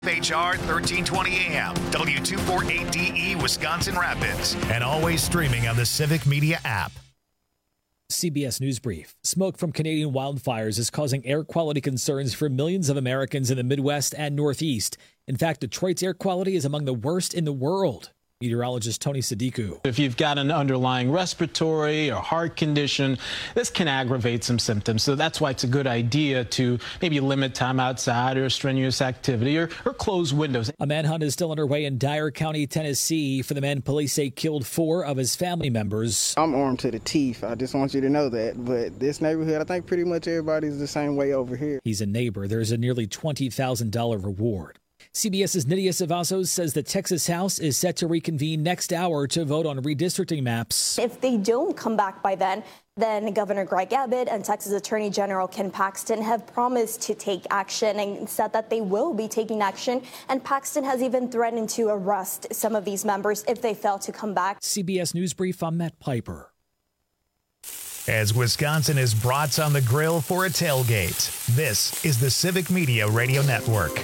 HR 1320 AM, W248DE, Wisconsin Rapids, and always streaming on the Civic Media app. CBS News Brief. Smoke from Canadian wildfires is causing air quality concerns for millions of Americans in the Midwest and Northeast. In fact, Detroit's air quality is among the worst in the world. Meteorologist Tony Sadiku. If you've got an underlying respiratory or heart condition, this can aggravate some symptoms. So that's why it's a good idea to maybe limit time outside or strenuous activity or close windows. A manhunt is still underway in Dyer County, Tennessee, for the man police say killed 4 of his family members. I'm armed to the teeth. I just want you to know that. But this neighborhood, I think pretty much everybody's the same way over here. He's a neighbor. There's a nearly $20,000 reward. CBS's Nydia Savazos says the Texas House is set to reconvene next hour to vote on redistricting maps. If they don't come back by then Governor Greg Abbott and Texas Attorney General Ken Paxton have promised to take action and said that they will be taking action. And Paxton has even threatened to arrest some of these members if they fail to come back. CBS News Brief, I'm Matt Piper. As Wisconsin is brats on the grill for a tailgate, this is the Civic Media Radio Network.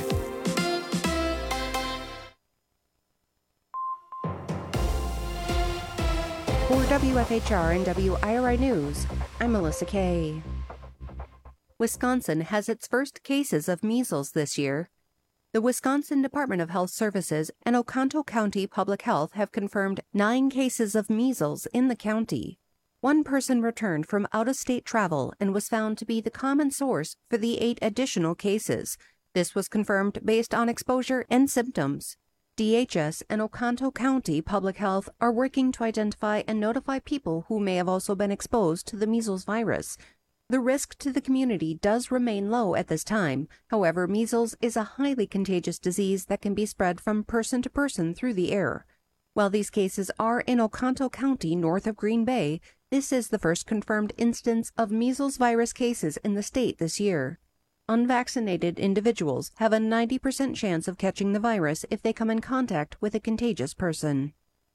For WFHR and WIRI News, I'm Melissa Kay. Wisconsin has its first cases of measles this year. The Wisconsin Department of Health Services and Oconto County Public Health have confirmed 9 cases of measles in the county. 1 person returned from out-of-state travel and was found to be the common source for the 8 additional cases. This was confirmed based on exposure and symptoms. DHS and Oconto County Public Health are working to identify and notify people who may have also been exposed to the measles virus. The risk to the community does remain low at this time. However, measles is a highly contagious disease that can be spread from person to person through the air. While these cases are in Oconto County north of Green Bay, this is the first confirmed instance of measles virus cases in the state this year. Unvaccinated individuals have a 90% chance of catching the virus if they come in contact with a contagious person.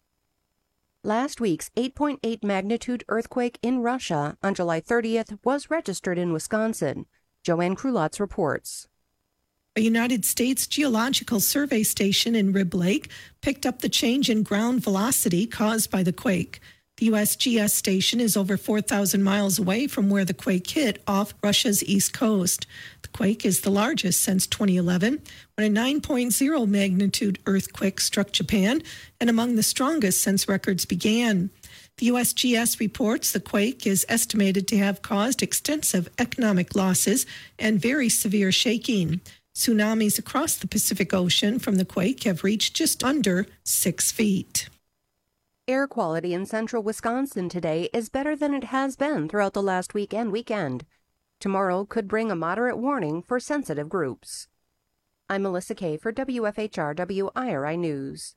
Last week's 8.8 magnitude earthquake in Russia on July 30th was registered in Wisconsin. Joanne Krulotz reports. A United States Geological Survey station in Rib Lake picked up the change in ground velocity caused by the quake. The USGS station is over 4,000 miles away from where the quake hit off Russia's east coast. The quake is the largest since 2011, when a 9.0 magnitude earthquake struck Japan, and among the strongest since records began. The USGS reports the quake is estimated to have caused extensive economic losses and very severe shaking. Tsunamis across the Pacific Ocean from the quake have reached just under 6 feet. Air quality in central Wisconsin today is better than it has been throughout the last week and weekend. Tomorrow could bring a moderate warning for sensitive groups. I'm Melissa Kay for WFHR WIRI News.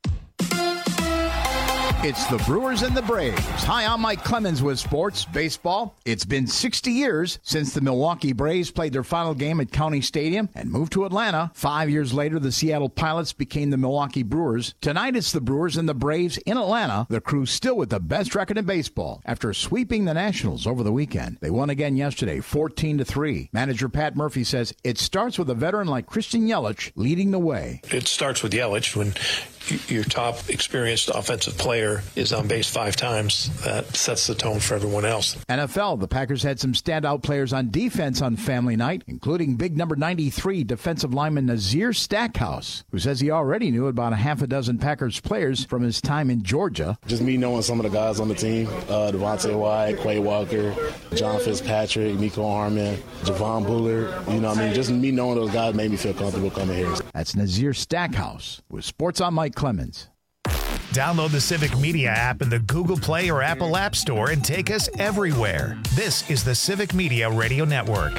It's the Brewers and the Braves. Hi, I'm Mike Clemens with Sports Baseball. It's been 60 years since the Milwaukee Braves played their final game at County Stadium and moved to Atlanta. 5 years later, the Seattle Pilots became the Milwaukee Brewers. Tonight, it's the Brewers and the Braves in Atlanta. The Crew still with the best record in baseball after sweeping the Nationals over the weekend. They won again yesterday, 14-3. Manager Pat Murphy says it starts with a veteran like Christian Yelich leading the way. It starts with Yelich. When your top experienced offensive player is on base 5 times, that sets the tone for everyone else. NFL, the Packers had some standout players on defense on family night, including big number 93 defensive lineman Nazir Stackhouse, who says he already knew about a half a dozen Packers players from his time in Georgia. Just me knowing some of the guys on the team, Devontae White, Quay Walker, John Fitzpatrick, Nico Harmon, Javon Bullard, just me knowing those guys made me feel comfortable coming here. That's Nazir Stackhouse with Sports on Mike Clemens. Download the Civic Media app in the Google Play or Apple App Store and take us everywhere. This is the Civic Media Radio Network.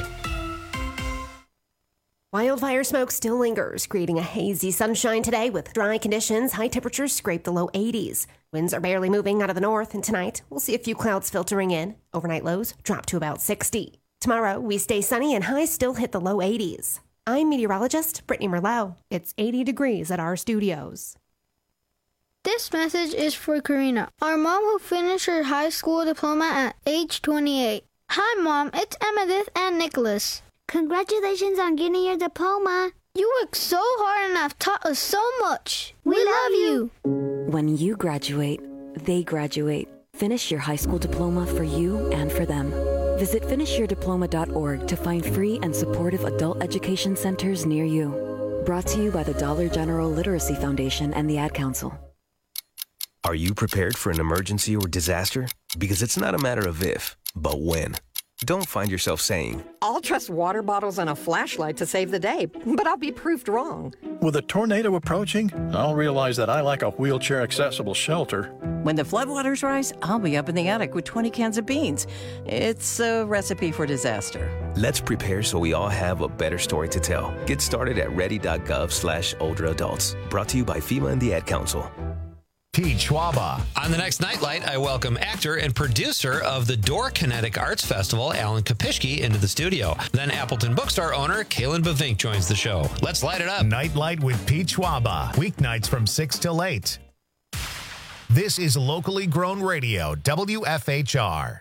Wildfire smoke still lingers, creating a hazy sunshine today with dry conditions. High temperatures scrape the low 80s. Winds are barely moving out of the north, and tonight we'll see a few clouds filtering in. Overnight lows drop to about 60. Tomorrow we stay sunny and highs still hit the low 80s. I'm meteorologist Brittany Merlot. It's 80 degrees at our studios. This message is for Karina, our mom who finished her high school diploma at age 28. Hi, Mom. It's Emmettith and Nicholas. Congratulations on getting your diploma. You work so hard and have taught us so much. We love you. When you graduate, they graduate. Finish your high school diploma for you and for them. Visit finishyourdiploma.org to find free and supportive adult education centers near you. Brought to you by the Dollar General Literacy Foundation and the Ad Council. Are you prepared for an emergency or disaster? Because it's not a matter of if, but when. Don't find yourself saying, I'll trust water bottles and a flashlight to save the day, but I'll be proved wrong. With a tornado approaching, I'll realize that I lack a wheelchair-accessible shelter. When the floodwaters rise, I'll be up in the attic with 20 cans of beans. It's a recipe for disaster. Let's prepare so we all have a better story to tell. Get started at ready.gov/older adults. Brought to you by FEMA and the Ad Council. Pete Schwaba. On the next Nightlight, I welcome actor and producer of the Door Kinetic Arts Festival, Alan Kopishki, into the studio. Then Appleton Bookstore owner, Kalen Bavink, joins the show. Let's light it up. Nightlight with Pete Schwaba. Weeknights from 6 till 8. This is locally grown radio, WFHR.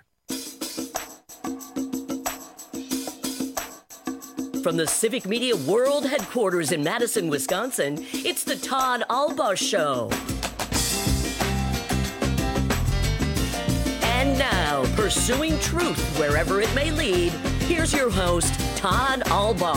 From the Civic Media World Headquarters in Madison, Wisconsin, it's the Todd Alba Show. And now, pursuing truth wherever it may lead, here's your host, Todd Alba.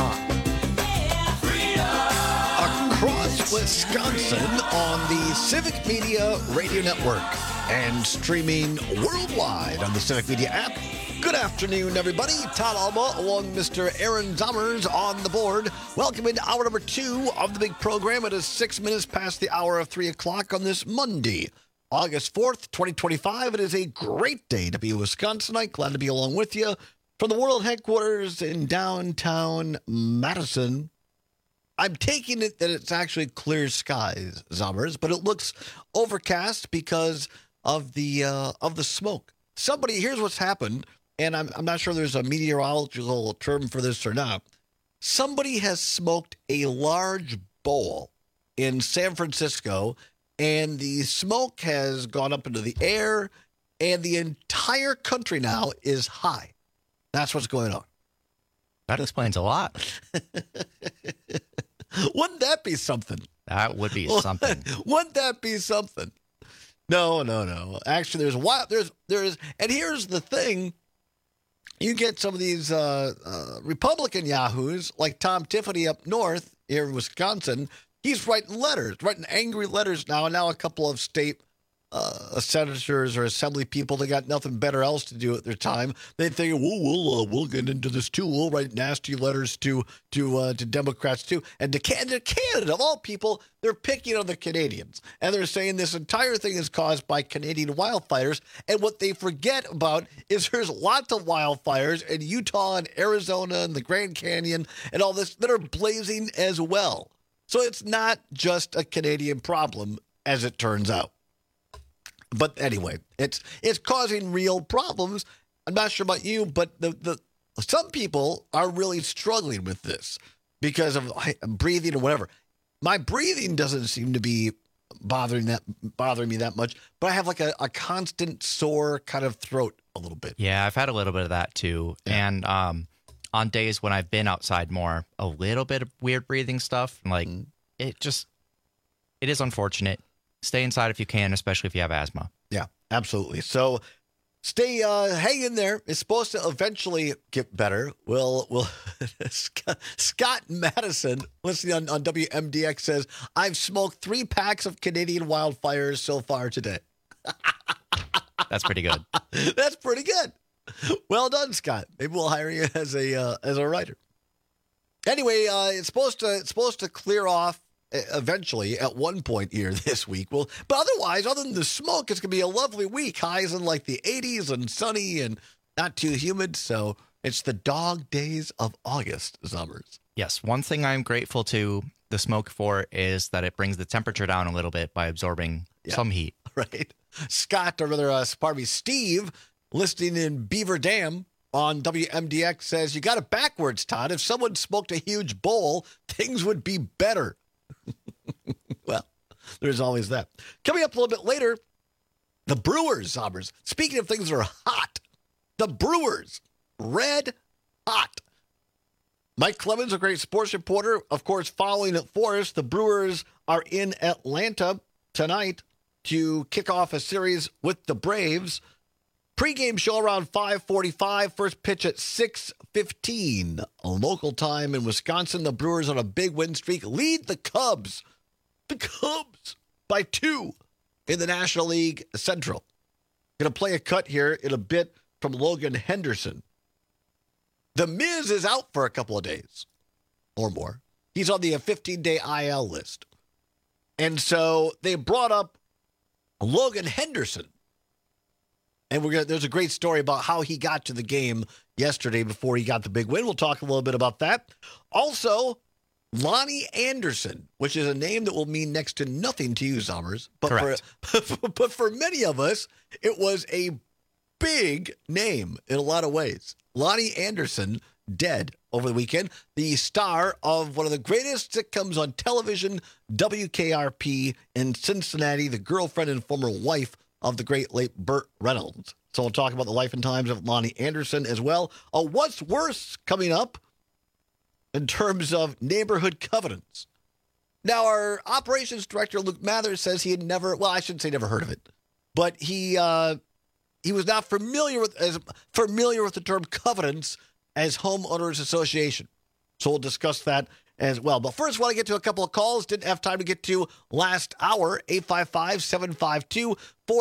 Across Wisconsin on the Civic Media Radio Network and streaming worldwide on the Civic Media app. Good afternoon, everybody. Todd Alba along Mr. Aaron Zommers on the board. Welcome into hour number 2 of the big program. It is 6 minutes past the hour of 3 o'clock on this Monday, August 4th, 2025. It is a great day to be a Wisconsinite. Glad to be along with you from the world headquarters in downtown Madison. I'm taking it that it's actually clear skies, Zommers, but it looks overcast because of the smoke. Here's what's happened, and I'm not sure there's a meteorological term for this or not. Somebody has smoked a large bowl in San Francisco, and the smoke has gone up into the air, and the entire country now is high. That's what's going on. That explains a lot. Wouldn't that be something? That would be something. Wouldn't that be something? No. Actually, there's, and here's the thing. You get some of these Republican yahoos, like Tom Tiffany up north here in Wisconsin. He's writing angry letters now. And now a couple of state senators or assembly people, they got nothing better else to do at their time. They think, we'll get into this too. We'll write nasty letters to Democrats too. And to Canada, of all people, they're picking on the Canadians. And they're saying this entire thing is caused by Canadian wildfires. And what they forget about is there's lots of wildfires in Utah and Arizona and the Grand Canyon and all this that are blazing as well. So it's not just a Canadian problem, as it turns out. But anyway, it's causing real problems. I'm not sure about you, but some people are really struggling with this because of breathing or whatever. My breathing doesn't seem to be bothering me that much, but I have like a constant sore kind of throat a little bit. Yeah, I've had a little bit of that too. Yeah. And on days when I've been outside more, a little bit of weird breathing stuff. Like it is unfortunate. Stay inside if you can, especially if you have asthma. Yeah, absolutely. So hang in there. It's supposed to eventually get better. We'll Scott Madison, listening on WMDX, says, I've smoked 3 packs of Canadian wildfires so far today. That's pretty good. That's pretty good. Well done, Scott. Maybe we'll hire you as a writer. Anyway, it's supposed to clear off eventually at one point here this week. Well, but otherwise, other than the smoke, it's going to be a lovely week. Highs in like the 80s and sunny and not too humid. So it's the dog days of August, Zommers. Yes. One thing I'm grateful to the smoke for is that it brings the temperature down a little bit by absorbing some heat. Right. Steve, listening in Beaver Dam on WMDX, says, you got it backwards, Todd. If someone smoked a huge bowl, things would be better. Well, there's always that. Coming up a little bit later, the Brewers, Zommers. Speaking of things that are hot, the Brewers, red hot. Mike Clemens, a great sports reporter, of course, following it for us. The Brewers are in Atlanta tonight to kick off a series with the Braves. Pre-game show around 5:45. First pitch at 6:15. Local time in Wisconsin. The Brewers on a big win streak lead the Cubs. The Cubs by 2 in the National League Central. Going to play a cut here in a bit from Logan Henderson. The Miz is out for a couple of days or more. He's on the 15-day IL list. And so they brought up Logan Henderson. And there's a great story about how he got to the game yesterday before he got the big win. We'll talk a little bit about that. Also, Lonnie Anderson, which is a name that will mean next to nothing to you, Summers. But but for many of us, it was a big name in a lot of ways. Lonnie Anderson, dead over the weekend. The star of one of the greatest sitcoms on television, WKRP in Cincinnati, the girlfriend and former wife of the great late Burt Reynolds. So we'll talk about the life and times of Lonnie Anderson as well. What's worse coming up in terms of neighborhood covenants. Now, our operations director, Luke Mathers, says he had never, well, I shouldn't say never heard of it, but he was not familiar with the term covenants as homeowners association. So we'll discuss that as well. But first, I want to get to a couple of calls. Didn't have time to get to last hour. 855-752-4842.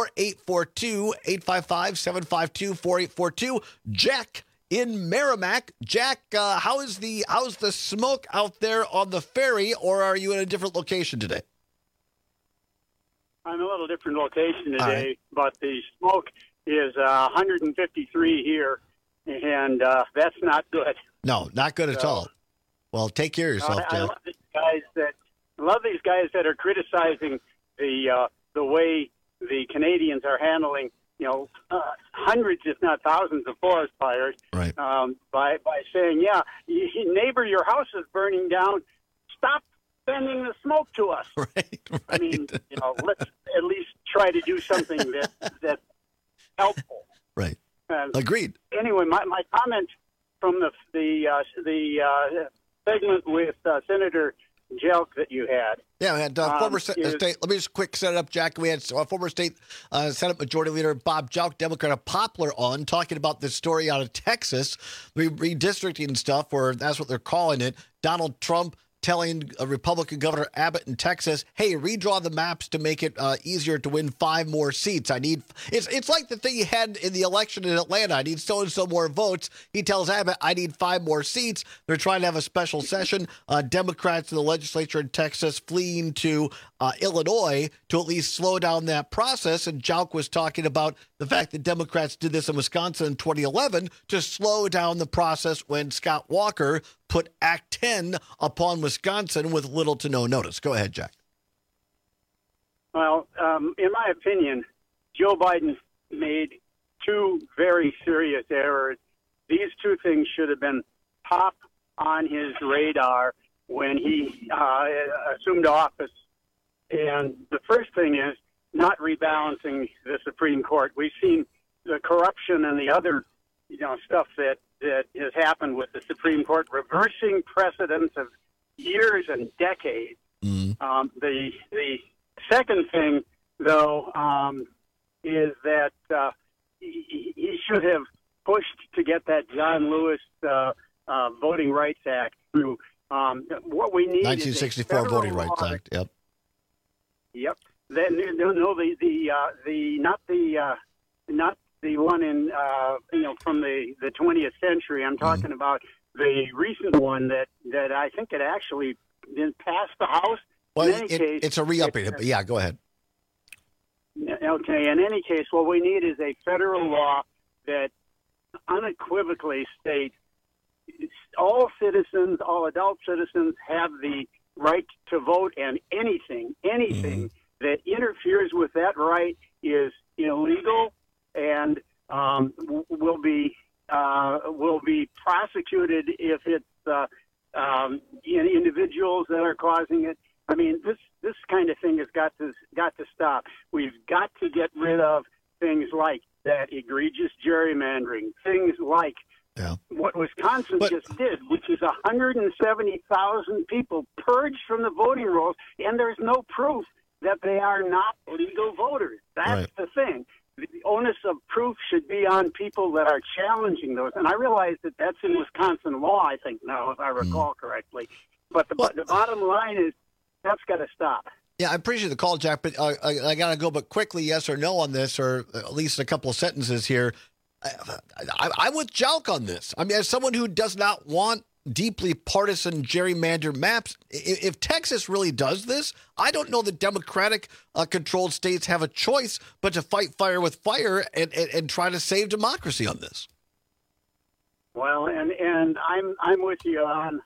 855-752-4842. Jack in Merrimack. Jack, how's the smoke out there on the ferry, or are you in a different location today? I'm in a little different location today, but the smoke is 153 here, and that's not good. No, not good at all. Well, take care of yourself, Jack. I love these guys that are criticizing the way the Canadians are handling, hundreds, if not thousands, of forest fires. Right. By saying, neighbor, your house is burning down. Stop sending the smoke to us. Right. I mean, let's at least try to do something that's helpful. Right. Agreed. Anyway, my comment from the segment with Senator Jelk that you had. Yeah, we had former state. Let me just quick set it up, Jack. We had former state Senate Majority Leader Bob Jelk, Democrat of Poplar, on talking about this story out of Texas, redistricting stuff, or that's what they're calling it. Donald Trump telling Republican Governor Abbott in Texas, hey, redraw the maps to make it easier to win 5 more seats. It's like the thing he had in the election in Atlanta. I need so-and-so more votes. He tells Abbott, I need 5 more seats. They're trying to have a special session. Democrats in the legislature in Texas fleeing to Illinois to at least slow down that process. And Jelk was talking about the fact that Democrats did this in Wisconsin in 2011 to slow down the process when Scott Walker put Act 10 upon Wisconsin with little to no notice. Go ahead, Jack. Well, in my opinion, Joe Biden made 2 very serious errors. These 2 things should have been top on his radar when he assumed office. And the first thing is not rebalancing the Supreme Court. We've seen the corruption and the other, stuff that has happened with the Supreme Court, reversing precedents of years and decades. Mm-hmm. The second thing, though, is that he should have pushed to get that John Lewis Voting Rights Act through. What we need 1964 is Voting Rights Act. Yep. Yep. Not the one in from the 20th century. I'm talking about the recent one that I think it actually didn't pass the House. Well, it's a re-upping. But yeah, go ahead. Okay. In any case, what we need is a federal law that unequivocally states all citizens, all adult citizens, have the right to vote, and anything that interferes with that right is illegal and will be prosecuted if it's individuals that are causing it. I mean, this kind of thing has got to stop. We've got to get rid of things like that egregious gerrymandering, things like what Wisconsin just did, which is 170,000 people purged from the voting rolls, and there's no proof that they are not legal voters. That's the thing. The onus of proof should be on people that are challenging those. And I realize that that's in Wisconsin law, I think now, if I recall correctly. But the bottom line is that's got to stop. Yeah, I appreciate the call, Jack, but I got to go, but quickly, yes or no on this, or at least a couple of sentences here. I'm with Jalk on this. I mean, as someone who does not want deeply partisan gerrymander maps, if Texas really does this, I don't know that Democratic-controlled states have a choice but to fight fire with fire and try to save democracy on this. Well, and I'm with you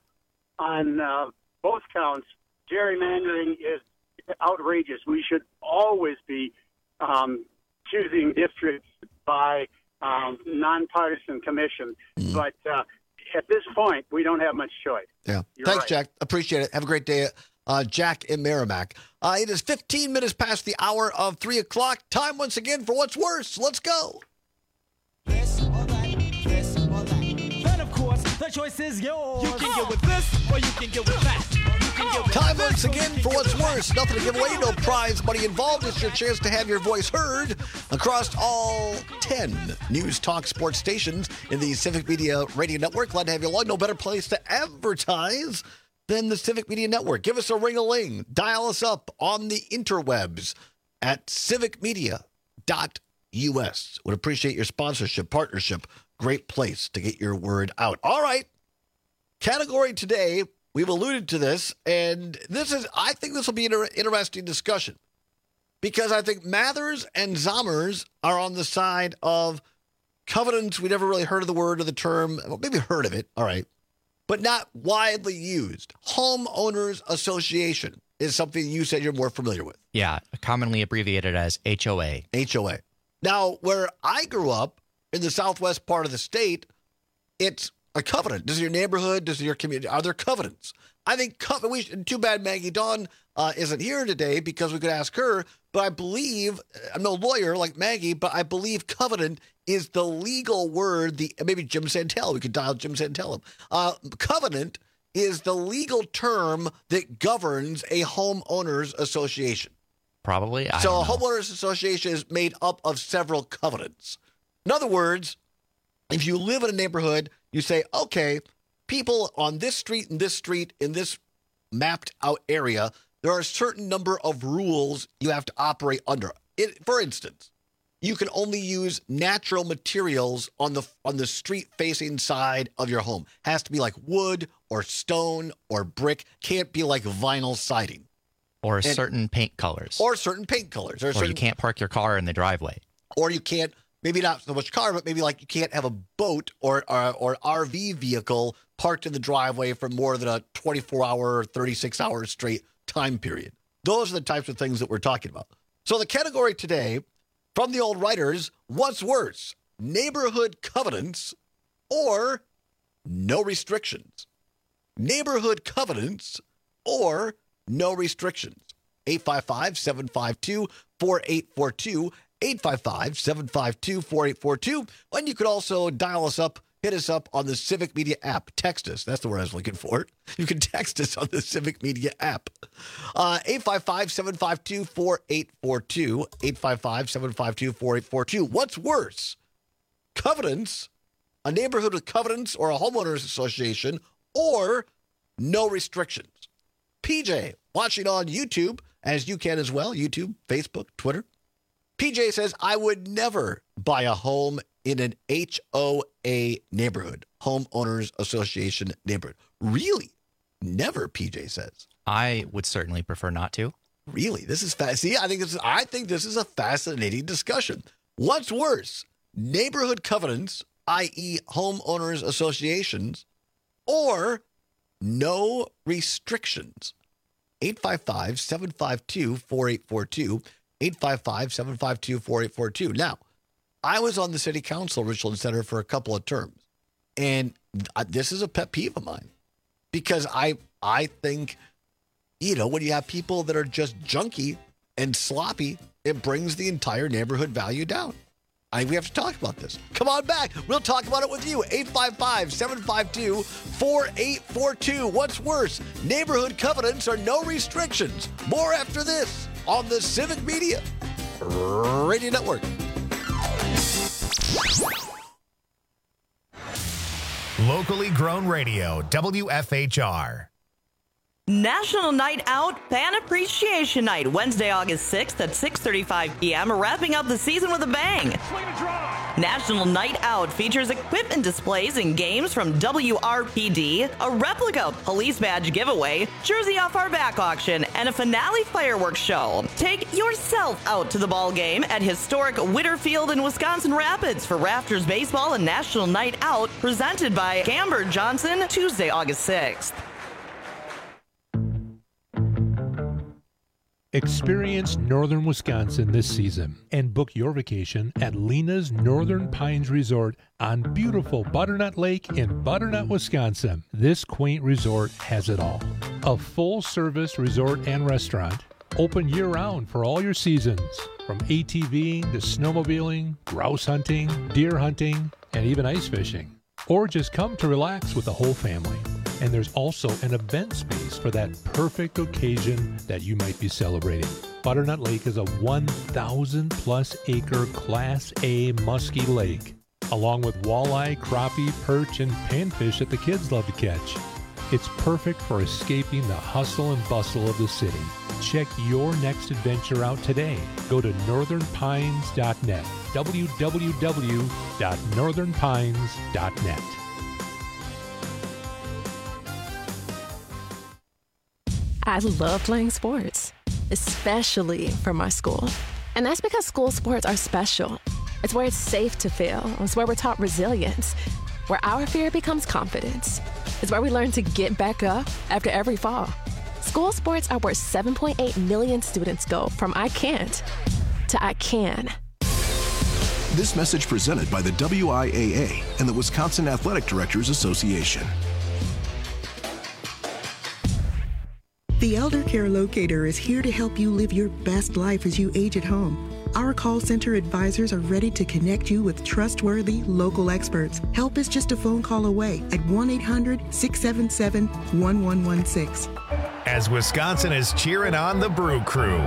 on both counts. Gerrymandering is outrageous. We should always be choosing districts by nonpartisan commission. But at this point, we don't have much choice. Yeah. You're Thanks, right. Jack. Appreciate it. Have a great day. Jack in Merrimack. It is 15 minutes past the hour of 3 o'clock. Time once again for What's Worse. Let's go. This or that, this or that. Then, of course, the choice is yours. You can get with this or you can get with that. Time once again for What's Worse. Nothing to give away, no prize money involved. It's your chance to have your voice heard across all 10 news talk sports stations in the Civic Media Radio Network. Glad to have you along. No better place to advertise than the Civic Media Network. Give us a ring-a-ling. Dial us up on the interwebs at civicmedia.us. Would appreciate your sponsorship, partnership. Great place to get your word out. All right. Category today. We've alluded to this, and I think this will be an interesting discussion because I think Mathers and Zommers are on the side of covenants. We never really heard of the word or the term. Well, maybe heard of it, all right, but not widely used. Homeowners Association is something you said you're more familiar with. Yeah, commonly abbreviated as HOA. HOA. Now, where I grew up in the southwest part of the state, it's a covenant. Does your neighborhood, does your community, are there covenants? I think too bad Maggie Dawn isn't here today because we could ask her, but I believe, I'm no lawyer like Maggie, but I believe covenant is the legal word, maybe Jim Santel, we could dial Jim Santel up. Covenant is the legal term that governs a homeowners association. Probably. So a homeowners association is made up of several covenants. In other words, if you live in a neighborhood, you say, okay, people on this street and this street in this mapped out area, there are a certain number of rules you have to operate under. For instance, you can only use natural materials on the street facing side of your home. Has to be like wood or stone or brick. Can't be like vinyl siding. Or certain paint colors. Or certain paint colors. Or you can't park your car in the driveway. Or you can't. Maybe not so much car, but maybe like you can't have a boat or RV vehicle parked in the driveway for more than a 24-hour, 36-hour straight time period. Those are the types of things that we're talking about. So the category today from the old writers, what's worse, neighborhood covenants or no restrictions? Neighborhood covenants or no restrictions? 855-752-4842. 855-752-4842. And you could also dial us up, hit us up on the Civic Media app. Text us. That's the word I was looking for. You can text us on the Civic Media app. 855-752-4842. 855-752-4842. What's worse? Covenants, a neighborhood with covenants or a homeowners association, or no restrictions? PJ, watching on YouTube, as you can as well, YouTube, Facebook, Twitter. PJ says, I would never buy a home in an HOA neighborhood, homeowners association neighborhood. Really? Never, PJ says. I would certainly prefer not to. Really? This is fast. See, I think this is a fascinating discussion. What's worse, neighborhood covenants, i.e. homeowners associations, or no restrictions? 855-752-4842. 855-752-4842. Now, I was on the city council, Richland Center, for a couple of terms. And this is a pet peeve of mine because I think, when you have people that are just junky and sloppy, it brings the entire neighborhood value down. We have to talk about this. Come on back. We'll talk about it with you. 855-752-4842. What's worse, neighborhood covenants or no restrictions? More after this on the Civic Media Radio Network. Locally grown radio, WFHR. National Night Out Fan Appreciation Night, Wednesday, August 6th at 6:35 p.m., wrapping up the season with a bang. National Night Out features equipment displays and games from WRPD, a replica police badge giveaway, jersey off our back auction, and a finale fireworks show. Take yourself out to the ball game at historic Whitterfield in Wisconsin Rapids for Rafters Baseball and National Night Out, presented by Gamber Johnson, Tuesday, August 6th. Experience northern Wisconsin this season and book your vacation at Lena's Northern Pines Resort on beautiful Butternut Lake in Butternut, Wisconsin. This quaint resort has it all. A full-service resort and restaurant, open year-round for all your seasons, from ATVing to snowmobiling, grouse hunting, deer hunting, and even ice fishing. Or just come to relax with the whole family. And there's also an event space for that perfect occasion that you might be celebrating. Butternut Lake is a 1,000-plus acre Class A musky lake, along with walleye, crappie, perch, and panfish that the kids love to catch. It's perfect for escaping the hustle and bustle of the city. Check your next adventure out today. Go to northernpines.net, www.northernpines.net. I love playing sports, especially for my school. And that's because school sports are special. It's where it's safe to fail. It's where we're taught resilience, where our fear becomes confidence. It's where we learn to get back up after every fall. School sports are where 7.8 million students go from I can't to I can. This message presented by the WIAA and the Wisconsin Athletic Directors Association. The Elder Care Locator is here to help you live your best life as you age at home. Our call center advisors are ready to connect you with trustworthy local experts. Help is just a phone call away at 1-800-677-1116. As Wisconsin is cheering on the Brew Crew.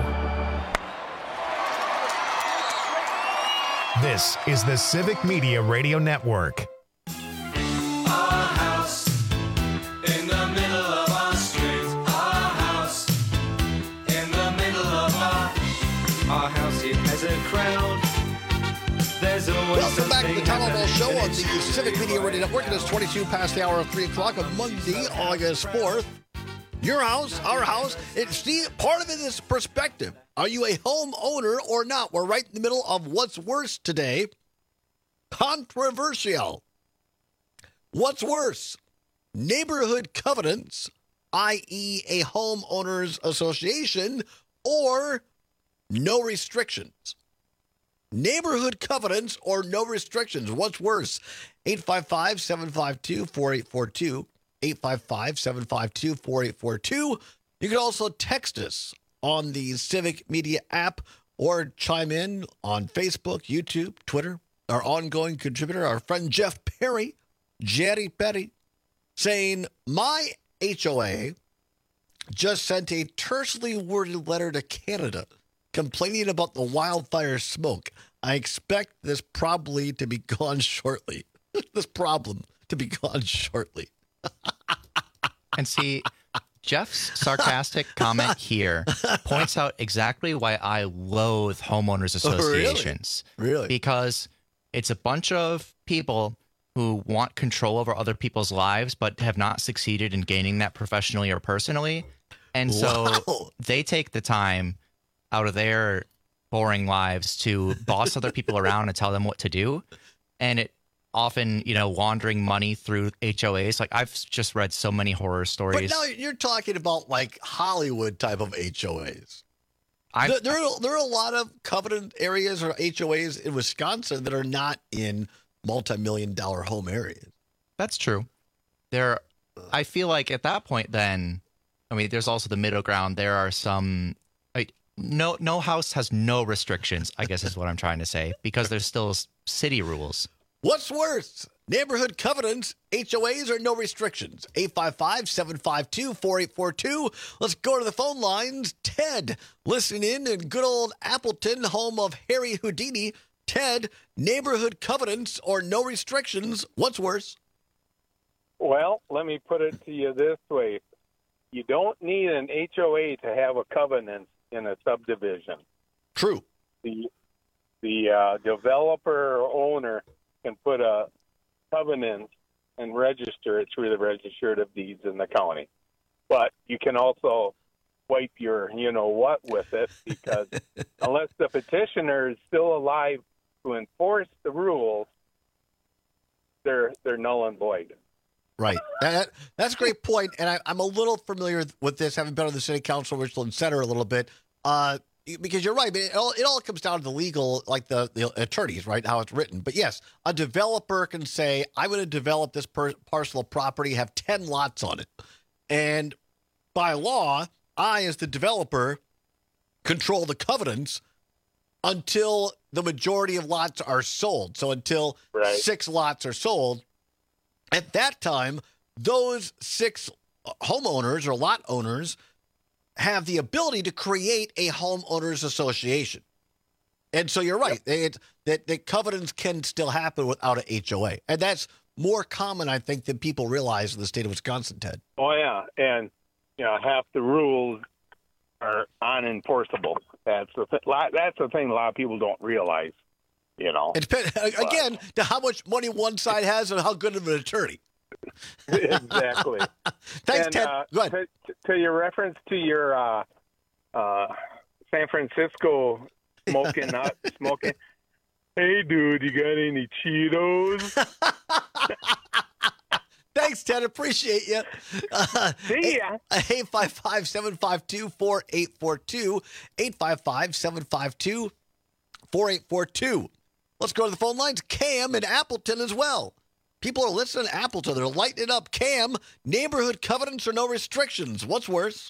This is the Civic Media Radio Network. Welcome back to the Tom Ball Show on the Civic Media Radio Network. It is 22 past the hour of 3 o'clock on Monday, August 4th. Your house, our house. See, part of it is perspective. Are you a homeowner or not? We're right in the middle of what's worse today. Controversial. What's worse? Neighborhood covenants, i.e. a homeowners association, or no restrictions. Neighborhood covenants or no restrictions. What's worse? 855-752-4842. 855-752-4842. You can also text us on the Civic Media app or chime in on Facebook, YouTube, Twitter. Our ongoing contributor, our friend Jeff Perry, Jerry Perry, saying, my HOA just sent a tersely worded letter to Canada complaining about the wildfire smoke. I expect this probably to be gone shortly. This problem to be gone shortly. And see, Jeff's sarcastic comment here points out exactly why I loathe homeowners associations. Oh, really? Because it's a bunch of people who want control over other people's lives but have not succeeded in gaining that professionally or personally. And so they take the time out of their boring lives to boss other people around and tell them what to do. And it often, laundering money through HOAs. Like, I've just read so many horror stories. But now you're talking about like Hollywood type of HOAs. There are a lot of covenant areas or HOAs in Wisconsin that are not in multi-million-dollar home areas. That's true. I feel like at that point then, there's also the middle ground. There are some, No house has no restrictions, I guess is what I'm trying to say, because there's still city rules. What's worse? Neighborhood covenants, HOAs, or no restrictions? 855-752-4842. Let's go to the phone lines. Ted, listening in good old Appleton, home of Harry Houdini. Ted, neighborhood covenants or no restrictions, what's worse? Well, let me put it to you this way. You don't need an HOA to have a covenant in a subdivision. True. The developer or owner can put a covenant and register it through the Register of Deeds in the county. But you can also wipe your you-know-what with it, because unless the petitioner is still alive to enforce the rules, they're null and void. Right. That's a great point, and I'm a little familiar with this, having been on the City Council, Richland Center a little bit, because you're right. It all comes down to the legal, like the attorneys, right, how it's written. But yes, a developer can say, I'm going to develop this parcel of property, have 10 lots on it. And by law, I, as the developer, control the covenants until the majority of lots are sold. So until 6 lots are sold, at that time, those 6 homeowners or lot owners have the ability to create a homeowners association. And so you're right, that covenants can still happen without an HOA. And that's more common, I think, than people realize in the state of Wisconsin, Ted. Oh, yeah. And, half the rules are unenforceable. That's the thing a lot of people don't realize, It depends, again, to how much money one side has and how good of an attorney. Exactly. Thanks, and, Ted. Go ahead. To your reference to your San Francisco smoking. Hey, dude, you got any Cheetos? Thanks, Ted. Appreciate you. See ya. 855-752-4842. 855-752-4842. Let's go to the phone lines. Cam in Appleton as well. People are listening to Appleton. They're lighting it up. Cam, neighborhood covenants or no restrictions? What's worse?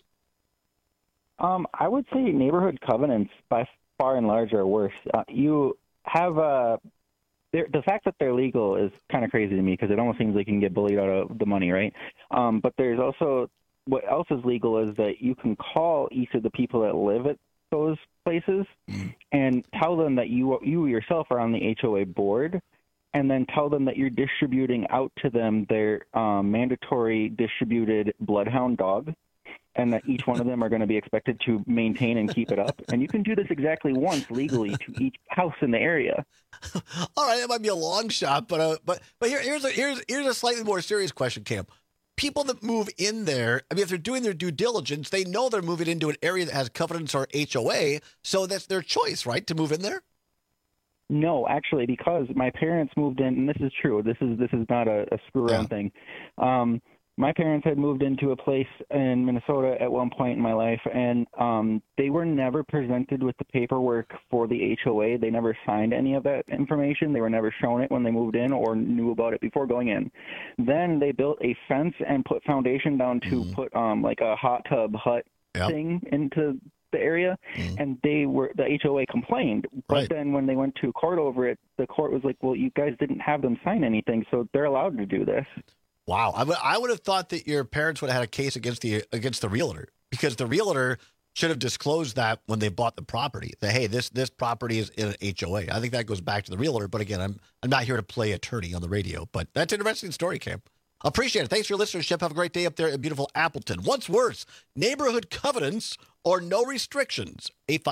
I would say neighborhood covenants by far and large are worse. You have the fact that they're legal is kind of crazy to me, because it almost seems like you can get bullied out of the money, right? But there's also what else is legal is that you can call each of the people that live at those places and tell them that you yourself are on the HOA board, and then tell them that you're distributing out to them their mandatory distributed bloodhound dog, and that each one of them are going to be expected to maintain and keep it up. And you can do this exactly once legally to each house in the area. All right, that might be a long shot, but here's a slightly more serious question, Cam. People that move in there, I mean, if they're doing their due diligence, they know they're moving into an area that has covenants or HOA, so that's their choice, right, to move in there? No, actually, because my parents moved in, and this is true. This is not a screw around thing. My parents had moved into a place in Minnesota at one point in my life, and they were never presented with the paperwork for the HOA. They never signed any of that information. They were never shown it when they moved in or knew about it before going in. Then they built a fence and put foundation down to put like a hot tub hut thing into the area, and the HOA complained. But then when they went to court over it, the court was like, well, you guys didn't have them sign anything, so they're allowed to do this. Wow, I would have thought that your parents would have had a case against the realtor, because the realtor should have disclosed that when they bought the property. That, hey, this property is in an HOA. I think that goes back to the realtor. But again, I'm not here to play attorney on the radio. But that's an interesting story, Cam. Appreciate it. Thanks for your listenership. Have a great day up there in beautiful Appleton. What's worse, neighborhood covenants or no restrictions?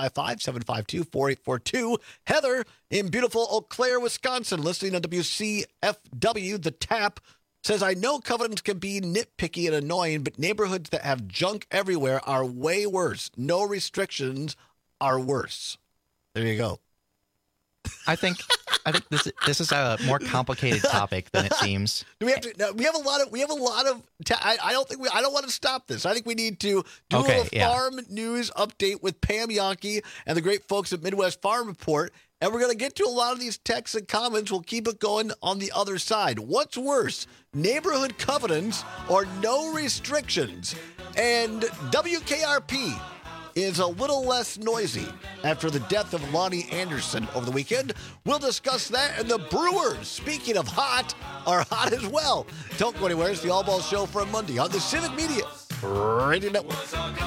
855-752-4842. Heather in beautiful Eau Claire, Wisconsin, listening on WCFW, The Tap, says, I know covenants can be nitpicky and annoying, but neighborhoods that have junk everywhere are way worse. No restrictions are worse. There you go. I think this is a more complicated topic than it seems. Do we have to? No, we have a lot of. I don't want to stop this. I think we need to do a farm news update with Pam Yankee and the great folks at Midwest Farm Report. And we're going to get to a lot of these texts and comments. We'll keep it going on the other side. What's worse, neighborhood covenants or no restrictions? And WKRP, is a little less noisy after the death of Lonnie Anderson over the weekend. We'll discuss that, and the Brewers, speaking of hot, are hot as well. Don't go anywhere. It's the All Ball Show for a Monday on the Civic Media Radio Network.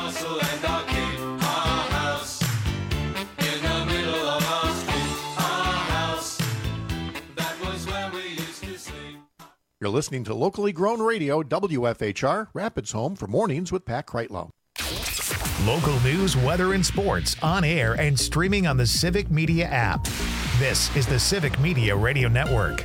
You're listening to locally grown radio, WFHR, Rapids Home for Mornings with Pat Kreitlow. Local news, weather, and sports on air and streaming on the Civic Media app. This is the Civic Media Radio Network.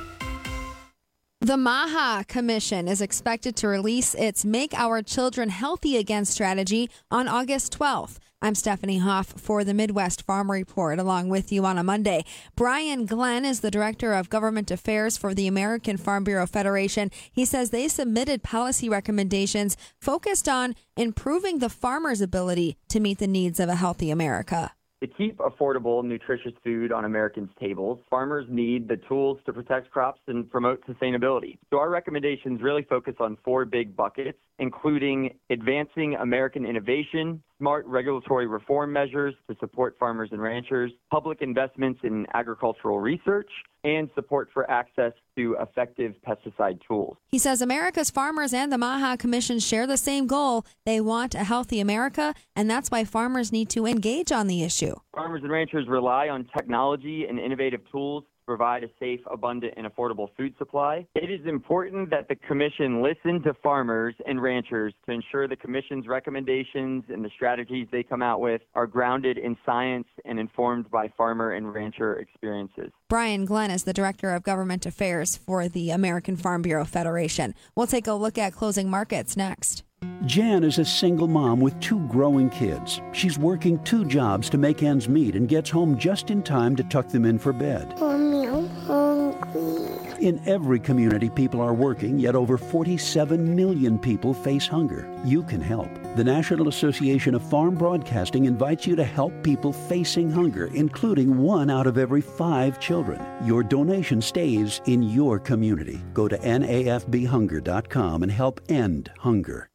The MAHA Commission is expected to release its Make Our Children Healthy Again strategy on August 12th. I'm Stephanie Hoff for the Midwest Farm Report, along with you on a Monday. Brian Glenn is the Director of Government Affairs for the American Farm Bureau Federation. He says they submitted policy recommendations focused on improving the farmer's ability to meet the needs of a healthy America. To keep affordable, nutritious food on Americans' tables, farmers need the tools to protect crops and promote sustainability. So our recommendations really focus on 4 big buckets, including advancing American innovation, smart regulatory reform measures to support farmers and ranchers, public investments in agricultural research, and support for access to effective pesticide tools. He says America's farmers and the MAHA Commission share the same goal. They want a healthy America, and that's why farmers need to engage on the issue. Farmers and ranchers rely on technology and innovative tools to provide a safe, abundant, and affordable food supply. It is important that the Commission listen to farmers and ranchers to ensure the Commission's recommendations and the strategies they come out with are grounded in science and informed by farmer and rancher experiences. Brian Glenn is the Director of Government Affairs for the American Farm Bureau Federation. We'll take a look at closing markets next. Jan is a single mom with 2 growing kids. She's working 2 jobs to make ends meet and gets home just in time to tuck them in for bed. Mommy, I'm hungry. In every community, people are working, yet over 47 million people face hunger. You can help. The National Association of Farm Broadcasting invites you to help people facing hunger, including 1 out of every 5 children. Your donation stays in your community. Go to nafbhunger.com and help end hunger.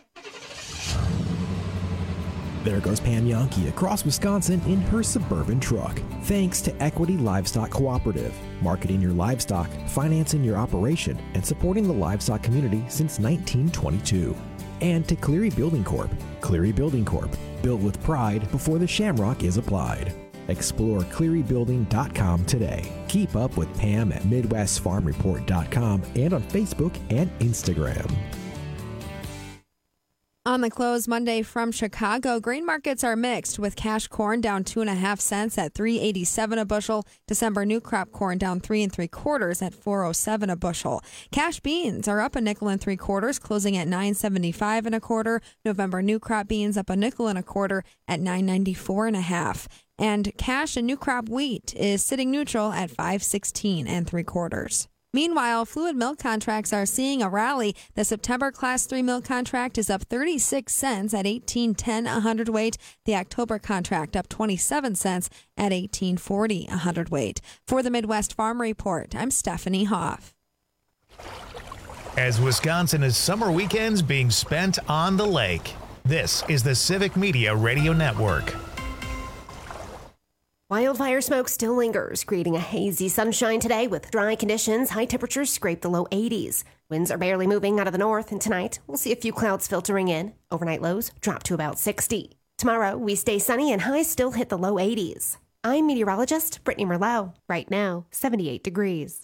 There goes Pam Yankee across Wisconsin in her suburban truck. Thanks to Equity Livestock Cooperative, marketing your livestock, financing your operation, and supporting the livestock community since 1922. And to Cleary Building Corp. Cleary Building Corp. Built with pride before the shamrock is applied. Explore clearybuilding.com today. Keep up with Pam at MidwestFarmReport.com and on Facebook and Instagram. On the close Monday from Chicago, grain markets are mixed, with cash corn down 2.5 cents at $3.87 a bushel. December new crop corn down 3 3/4 at $4.07 a bushel. Cash beans are up a nickel and 3/4, closing at $9.75 1/4. November new crop beans up a nickel and 1/4 at $9.94 1/2. And cash and new crop wheat is sitting neutral at $5.16 3/4. Meanwhile, fluid milk contracts are seeing a rally. The September Class 3 milk contract is up 36 cents at $18.10 a hundredweight. The October contract up 27 cents at $18.40 a hundredweight. For the Midwest Farm Report, I'm Stephanie Hoff. As Wisconsin is summer weekends being spent on the lake, this is the Civic Media Radio Network. Wildfire smoke still lingers, creating a hazy sunshine today with dry conditions. High temperatures scrape the low 80s. Winds are barely moving out of the north, and tonight we'll see a few clouds filtering in. Overnight lows drop to about 60. Tomorrow we stay sunny and highs still hit the low 80s. I'm meteorologist Brittany Merlot. Right now, 78 degrees.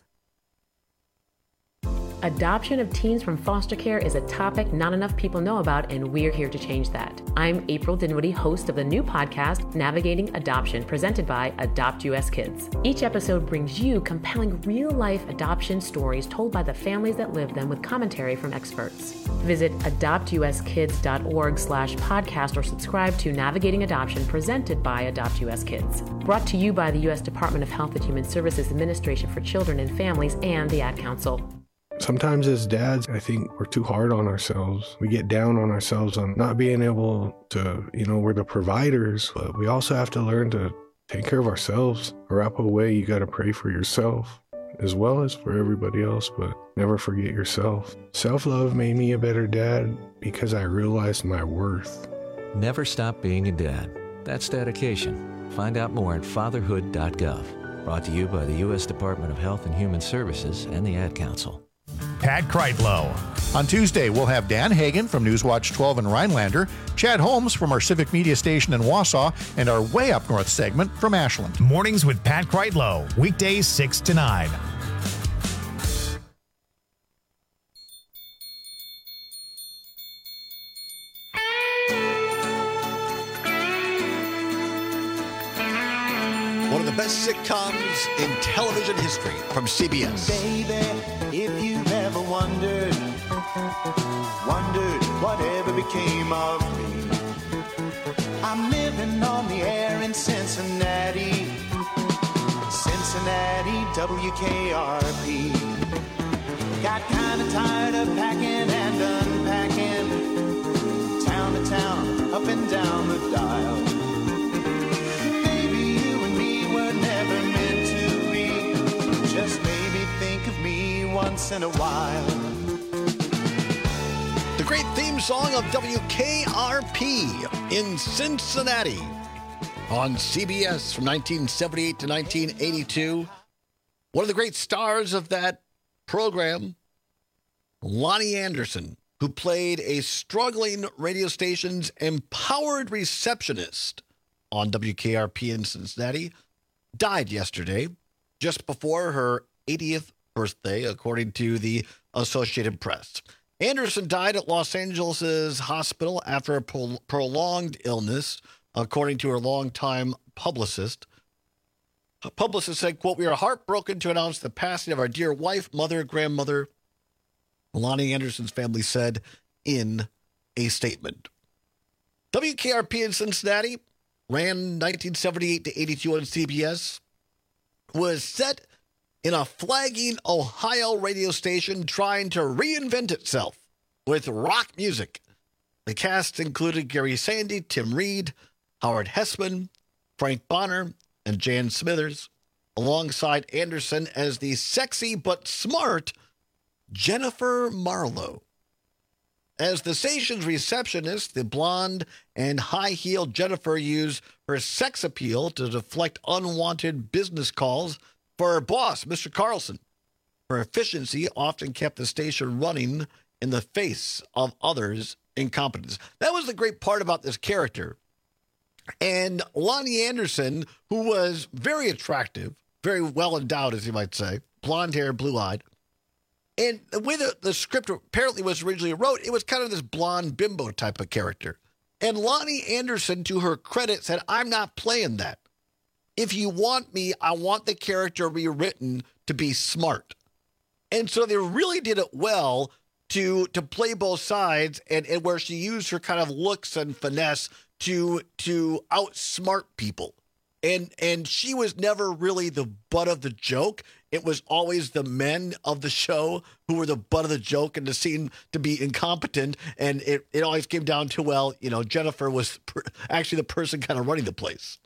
Adoption of teens from foster care is a topic not enough people know about, and we're here to change that. I'm April Dinwiddie, host of the new podcast, Navigating Adoption, presented by Adopt US Kids. Each episode brings you compelling real-life adoption stories told by the families that live them with commentary from experts. Visit adoptuskids.org/podcast or subscribe to Navigating Adoption, presented by Adopt US Kids. Brought to you by the U.S. Department of Health and Human Services Administration for Children and Families and the Ad Council. Sometimes as dads, I think we're too hard on ourselves. We get down on ourselves on not being able to, we're the providers, but we also have to learn to take care of ourselves. Wrap away, you got to pray for yourself as well as for everybody else, but never forget yourself. Self-love made me a better dad because I realized my worth. Never stop being a dad. That's dedication. Find out more at fatherhood.gov. Brought to you by the U.S. Department of Health and Human Services and the Ad Council. Pat Kreitlow. On Tuesday, we'll have Dan Hagan from Newswatch 12 in Rhinelander, Chad Holmes from our Civic Media station in Wausau, and our Way Up North segment from Ashland. Mornings with Pat Kreitlow. Weekdays 6 to 9. One of the best sitcoms in television history from CBS. Baby, if you've ever wondered whatever became of me. I'm living on the air in Cincinnati, WKRP. Got kind of tired of packing and unpacking, town to town, up and down the dial. Just maybe think of me once in a while. The great theme song of WKRP in Cincinnati on CBS from 1978 to 1982. One of the great stars of that program, Lonnie Anderson, who played a struggling radio station's empowered receptionist on WKRP in Cincinnati, died yesterday, just before her 80th birthday, according to the Associated Press. Anderson died at Los Angeles' hospital after a prolonged illness, according to her longtime publicist. A publicist said, quote, "We are heartbroken to announce the passing of our dear wife, mother, grandmother," Lonnie Anderson's family said in a statement. WKRP in Cincinnati ran 1978 to 82 on CBS. Was set in a flagging Ohio radio station trying to reinvent itself with rock music. The cast included Gary Sandy, Tim Reed, Howard Hessman, Frank Bonner, and Jan Smithers, alongside Anderson as the sexy but smart Jennifer Marlowe. As the station's receptionist, the blonde and high-heeled Jennifer used her sex appeal to deflect unwanted business calls for her boss, Mr. Carlson. Her efficiency often kept the station running in the face of others' incompetence. That was the great part about this character. And Lonnie Anderson, who was very attractive, very well endowed, as you might say, blonde hair, blue-eyed, and the way the script apparently was originally wrote, it was kind of this blonde bimbo type of character. And Lonnie Anderson, to her credit, said, "I'm not playing that. If you want me, I want the character rewritten to be smart." And so they really did it well to play both sides, and where she used her kind of looks and finesse to outsmart people. And she was never really the butt of the joke. It was always the men of the show who were the butt of the joke and seemed to be incompetent. And it always came down to, well, Jennifer was actually the person kind of running the place.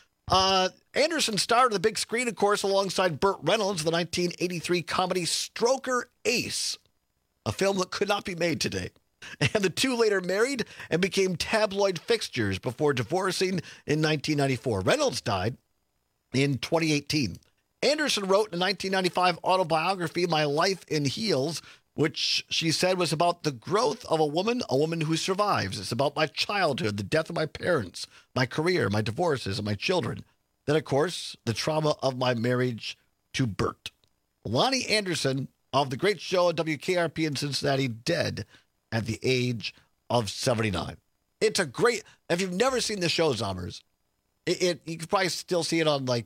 Anderson starred on the big screen, of course, alongside Burt Reynolds, the 1983 comedy Stroker Ace, a film that could not be made today. And the two later married and became tabloid fixtures before divorcing in 1994. Reynolds died in 2018. Anderson wrote in a 1995 autobiography, My Life in Heels, which she said was about the growth of a woman who survives. It's about my childhood, the death of my parents, my career, my divorces, and my children. Then, of course, the trauma of my marriage to Burt. Lonnie Anderson of the great show at WKRP in Cincinnati, dead at the age of 79. It's a great, if you've never seen the show, Zombers, you could probably still see it on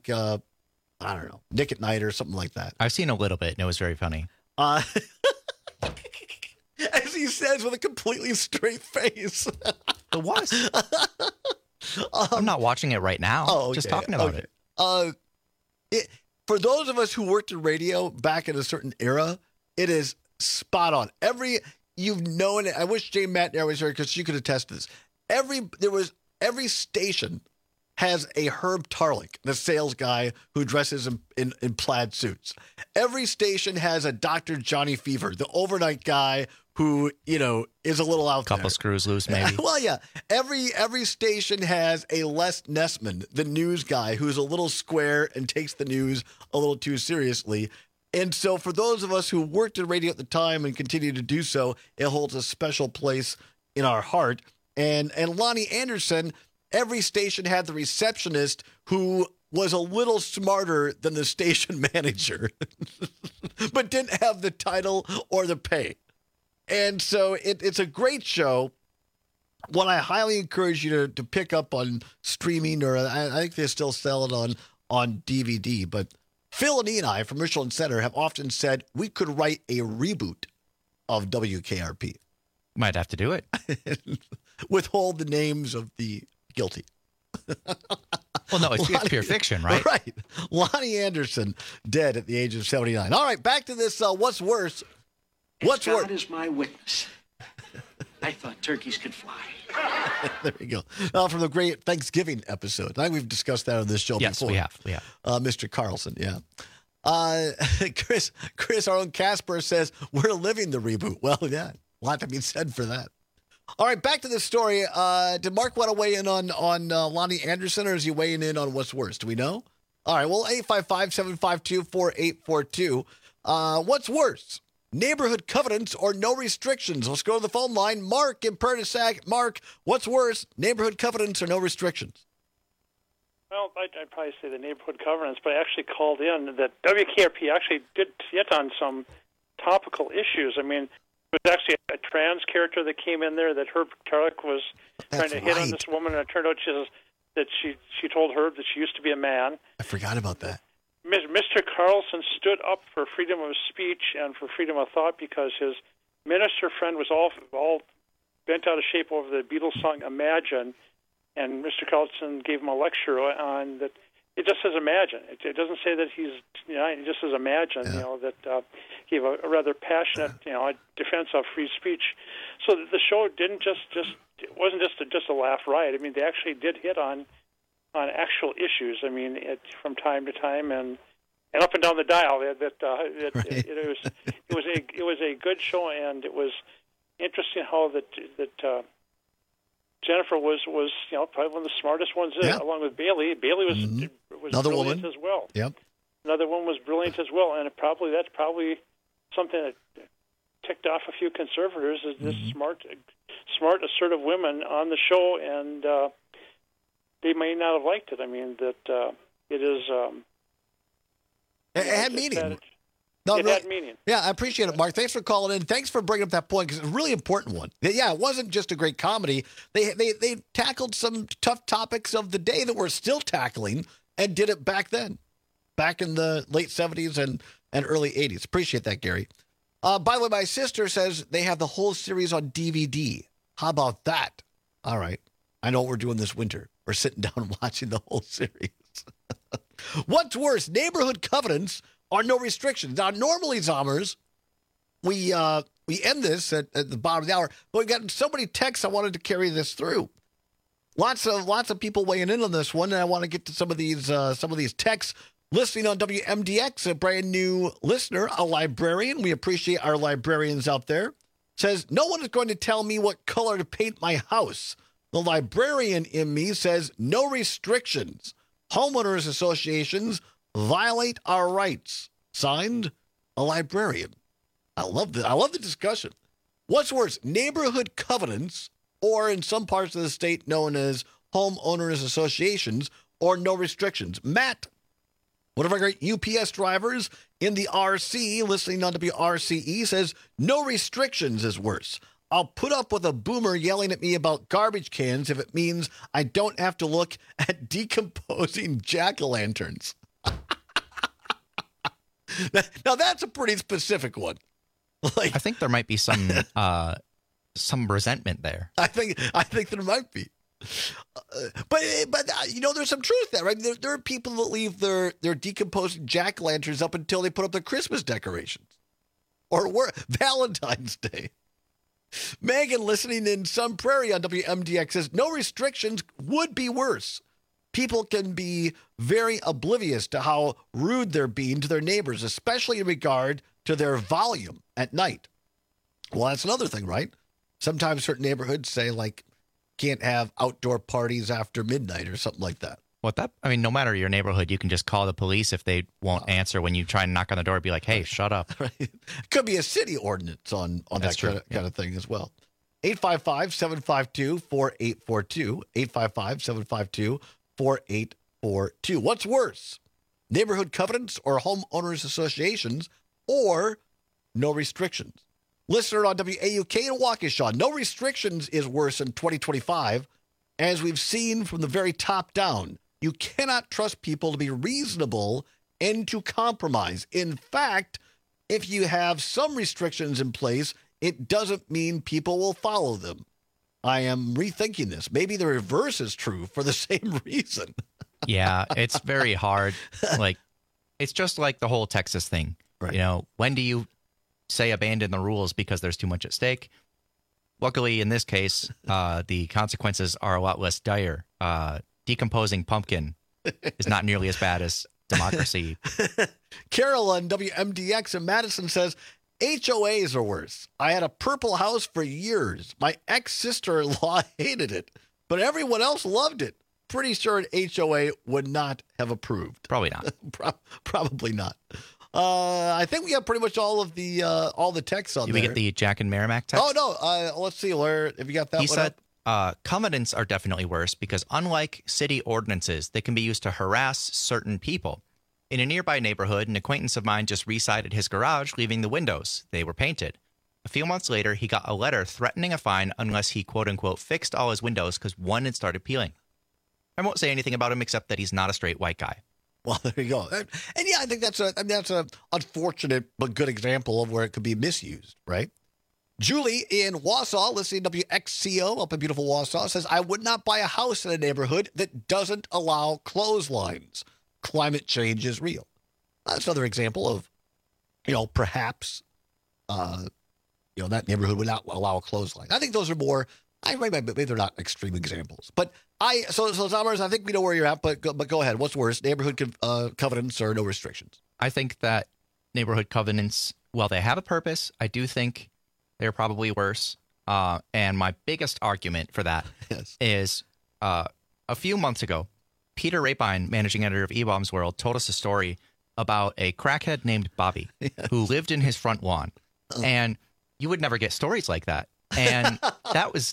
I don't know, Nick at Night or something like that. I've seen a little bit, and it was very funny. As he says with a completely straight face. It was. I'm not watching it right now. Oh, okay, just talking about it. For those of us who worked in radio back in a certain era, it is spot on. You've known it. I wish Jane McNair was here because she could attest to this. Every station has a Herb Tarlick, the sales guy who dresses in plaid suits. Every station has a Dr. Johnny Fever, the overnight guy who, is a little out there. Couple screws loose, maybe. Well, yeah. Every station has a Les Nessman, the news guy, who's a little square and takes the news a little too seriously. And so for those of us who worked in radio at the time and continue to do so, it holds a special place in our heart. And Lonnie Anderson, every station had the receptionist who was a little smarter than the station manager, but didn't have the title or the pay. And so it's a great show. One I highly encourage you to pick up on streaming, or I think they still sell it on DVD. But Phil and I from Richland Center have often said we could write a reboot of WKRP. Might have to do it. Withhold the names of the guilty. Well, no, it's pure fiction, right? Right. Lonnie Anderson, dead at the age of 79. All right, back to this. What's worse? What's worse? God is my witness. I thought turkeys could fly. There you go. From the great Thanksgiving episode. I think we've discussed that on this show before. Yes, we have. Mr. Carlson, yeah. Chris, our own Casper says, we're living the reboot. Well, yeah, a lot to be said for that. All right, back to this story. Did Mark want to weigh in on Lonnie Anderson, or is he weighing in on what's worse? Do we know? All right, well, 855-752-4842. What's worse, neighborhood covenants or no restrictions? Let's go to the phone line. Mark in Prairie du Sac. Mark, what's worse, neighborhood covenants or no restrictions? Well, I'd probably say the neighborhood covenants, but I actually called in that WKRP actually did hit on some topical issues. I mean, it was actually a trans character that came in there that Herb Tarlick was trying to hit on this woman, and it turned out she told Herb that she used to be a man. I forgot about that. Mr. Carlson stood up for freedom of speech and for freedom of thought because his minister friend was all bent out of shape over the Beatles song Imagine, and Mr. Carlson gave him a lecture on that. It just says imagine. It doesn't say that he's, it just says imagine, that he gave a rather passionate, defense of free speech. So the show didn't it wasn't just a laugh riot. I mean, they actually did hit on actual issues. I mean, from time to time and up and down the dial. It was a good show, and it was interesting how that Jennifer was probably one of the smartest ones, along with Bailey. Bailey was another brilliant woman as well. Yep. Another one was brilliant as well, and that's probably something that ticked off a few conservators is this smart, assertive women on the show, and they may not have liked it. I mean, that it is. It had meaning. It had meaning. Yeah, I appreciate it, Mark. Thanks for calling in. Thanks for bringing up that point because it's a really important one. Yeah, it wasn't just a great comedy. They tackled some tough topics of the day that we're still tackling and did it back then, back in the late 70s and early 80s. Appreciate that, Gary. By the way, my sister says they have the whole series on DVD. How about that? All right. I know what we're doing this winter. We're sitting down and watching the whole series. What's worse, neighborhood covenants or no restrictions? Now, normally, Zommers, we end this at the bottom of the hour, but we got so many texts. I wanted to carry this through. Lots of people weighing in on this one, and I want to get to some of these texts. Listening on WMDX, a brand new listener, a librarian. We appreciate our librarians out there. Says, no one is going to tell me what color to paint my house. The librarian in me says, no restrictions. Homeowners associations violate our rights. Signed, a librarian. I love that. I love the discussion. What's worse, neighborhood covenants, or in some parts of the state known as homeowners associations, or no restrictions? Matt, one of our great UPS drivers in the RC, listening on WRCE, says, no restrictions is worse. I'll put up with a boomer yelling at me about garbage cans if it means I don't have to look at decomposing jack-o'-lanterns. Now, that's a pretty specific one. I think there might be some resentment there. I think there might be. But there's some truth there, right? There are people that leave their decomposing jack-o'-lanterns up until they put up their Christmas decorations or Valentine's Day. Megan, listening in Sun Prairie on WMDX, says no restrictions would be worse. People can be very oblivious to how rude they're being to their neighbors, especially in regard to their volume at night. Well, that's another thing, right? Sometimes certain neighborhoods say, like, can't have outdoor parties after midnight or something like that. No matter your neighborhood, you can just call the police if they won't answer when you try and knock on the door. Be like, hey, shut up. Right. It could be a city ordinance on that kind of thing as well. 855-752-4842. 855-752-4842. What's worse, neighborhood covenants or homeowners associations or no restrictions? Listener on WAUK in Waukesha, no restrictions is worse in 2025, as we've seen from the very top down. You cannot trust people to be reasonable and to compromise. In fact, if you have some restrictions in place, it doesn't mean people will follow them. I am rethinking this. Maybe the reverse is true for the same reason. Yeah, it's very hard. Like, it's just like the whole Texas thing. Right. You know, when do you say abandon the rules because there's too much at stake? Luckily, in this case, the consequences are a lot less dire. Decomposing pumpkin is not nearly as bad as democracy. Carol on WMDX in Madison says, HOAs are worse. I had a purple house for years. My ex-sister-in-law hated it, but everyone else loved it. Pretty sure an HOA would not have approved. Probably not. Probably not. I think we have pretty much all the texts on there. Did we get the Jack and Merrimack text? Oh, no. Let's see. Where have you got that he one said, up? Covenants are definitely worse because unlike city ordinances, they can be used to harass certain people. In a nearby neighborhood, an acquaintance of mine just resided his garage, leaving the windows. They were painted. A few months later, he got a letter threatening a fine unless he, quote-unquote, fixed all his windows because one had started peeling. I won't say anything about him except that he's not a straight white guy. Well, there you go. And yeah, I think that's a unfortunate but good example of where it could be misused, right? Julie in Wausau, listening to WXCO up in beautiful Wausau, says, I would not buy a house in a neighborhood that doesn't allow clotheslines. Climate change is real. That's another example of, perhaps, that neighborhood would not allow a clothesline. I think those are more, maybe they're not extreme examples. But so Summers, I think we know where you're at, but go ahead. What's worse, neighborhood covenants or no restrictions? I think that neighborhood covenants, while they have a purpose, I do think they're probably worse. And my biggest argument for that is a few months ago, Peter Rapine, managing editor of E-Bombs World, told us a story about a crackhead named Bobby who lived in his front lawn. And you would never get stories like that. And that's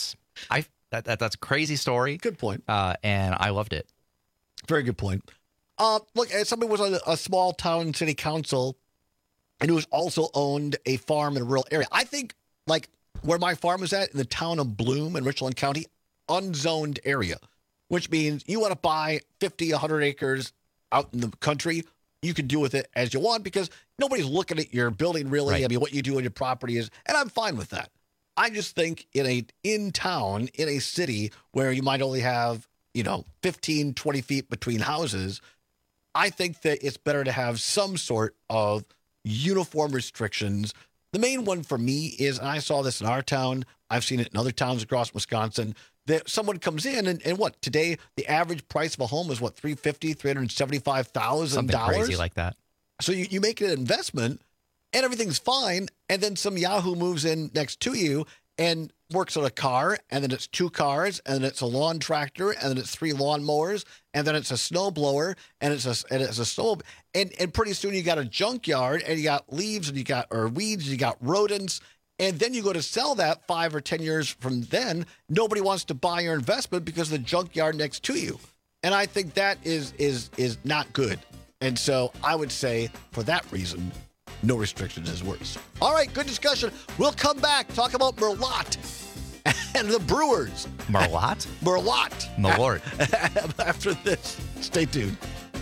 a crazy story. Good point. And I loved it. Very good point. Look, somebody was on a small town city council and who was also owned a farm in a rural area. I think, like, where my farm was at in the town of Bloom in Richland County, unzoned area, which means you want to buy 50, 100 acres out in the country, you can do with it as you want because nobody's looking at your building really. Right. I mean, what you do on your property is, and I'm fine with that. I just think in town, in a city where you might only have, 15, 20 feet between houses, I think that it's better to have some sort of uniform restrictions. The main one for me is, and I saw this in our town, I've seen it in other towns across Wisconsin, that someone comes in and what, today the average price of a home is what, $350,000, $375,000? Something crazy like that. So you make an investment and everything's fine, and then some Yahoo moves in next to you and works on a car, and then it's 2 cars, and then it's a lawn tractor, and then it's 3 lawn mowers, and then it's a snow blower, and it's a snow, and pretty soon you got a junkyard, and you got leaves, and you got weeds, and you got rodents, and then you go to sell that 5 or 10 years from then. Nobody wants to buy your investment because of the junkyard next to you, and I think that is not good. And so I would say for that reason, no restrictions is worse. All right, good discussion. We'll come back, talk about Merlot and the Brewers. Merlot? Merlot. Malort. After this, stay tuned.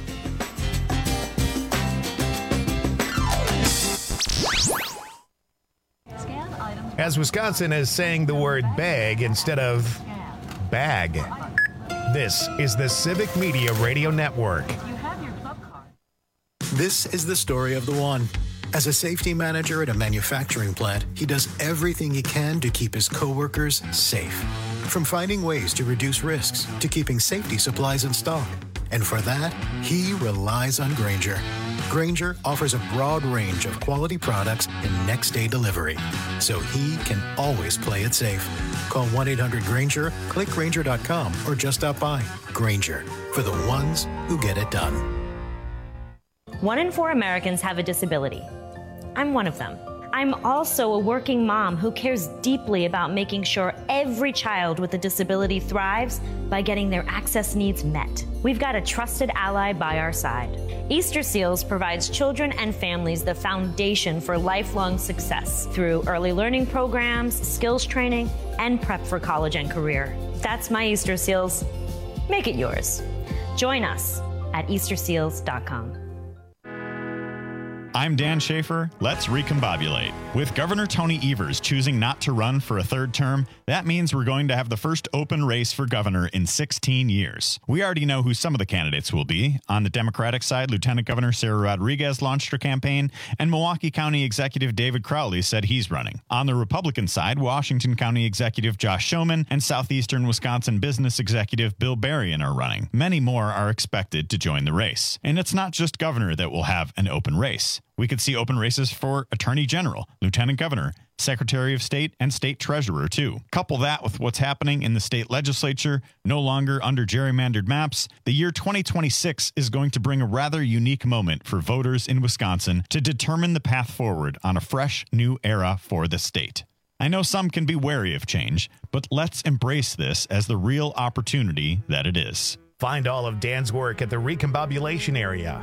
As Wisconsin is saying the word bag instead of bag. This is the Civic Media Radio Network. This is the story of the one. As a safety manager at a manufacturing plant, he does everything he can to keep his coworkers safe. From finding ways to reduce risks to keeping safety supplies in stock. And for that, he relies on Grainger, Grainger offers a broad range of quality products and next-day delivery, so he can always play it safe. Call 1-800-GRAINGER, click Grainger.com, or just stop by. Grainger, for the ones who get it done. 1 in 4 Americans have a disability. I'm one of them. I'm also a working mom who cares deeply about making sure every child with a disability thrives by getting their access needs met. We've got a trusted ally by our side. Easter Seals provides children and families the foundation for lifelong success through early learning programs, skills training, and prep for college and career. That's my Easter Seals. Make it yours. Join us at easterseals.com. I'm Dan Schaefer. Let's recombobulate. With Governor Tony Evers choosing not to run for a third term, that means we're going to have the first open race for governor in 16 years. We already know who some of the candidates will be. On the Democratic side, Lieutenant Governor Sarah Rodriguez launched her campaign, and Milwaukee County Executive David Crowley said he's running. On the Republican side, Washington County Executive Josh Schoeman and Southeastern Wisconsin Business Executive Bill Berrien are running. Many more are expected to join the race. And it's not just governor that will have an open race. We could see open races for Attorney General, Lieutenant Governor, Secretary of State, and State Treasurer, too. Couple that with what's happening in the state legislature, no longer under gerrymandered maps, the year 2026 is going to bring a rather unique moment for voters in Wisconsin to determine the path forward on a fresh, new era for the state. I know some can be wary of change, but let's embrace this as the real opportunity that it is. Find all of Dan's work at the Recombobulation area.